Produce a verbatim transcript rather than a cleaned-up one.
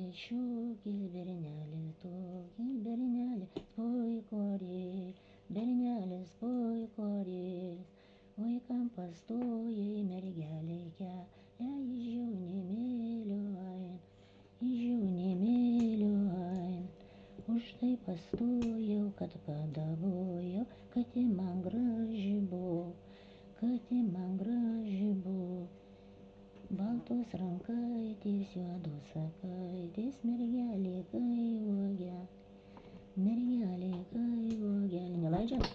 šūkis bernelis tokis, bernelis puikorė, bernelis puikorė. Oi kam pastojai mergelė kelią iš jaunimėlio ein, iš jaunimėlio ein. Už tai pastojau, kad padavojau, kad ji man graži buvo, kad ji man graži buvo. Baltos rankaitės, juodos akaitės, mergelė kai uogelė, mergelė kai uogelė. Neleidžia?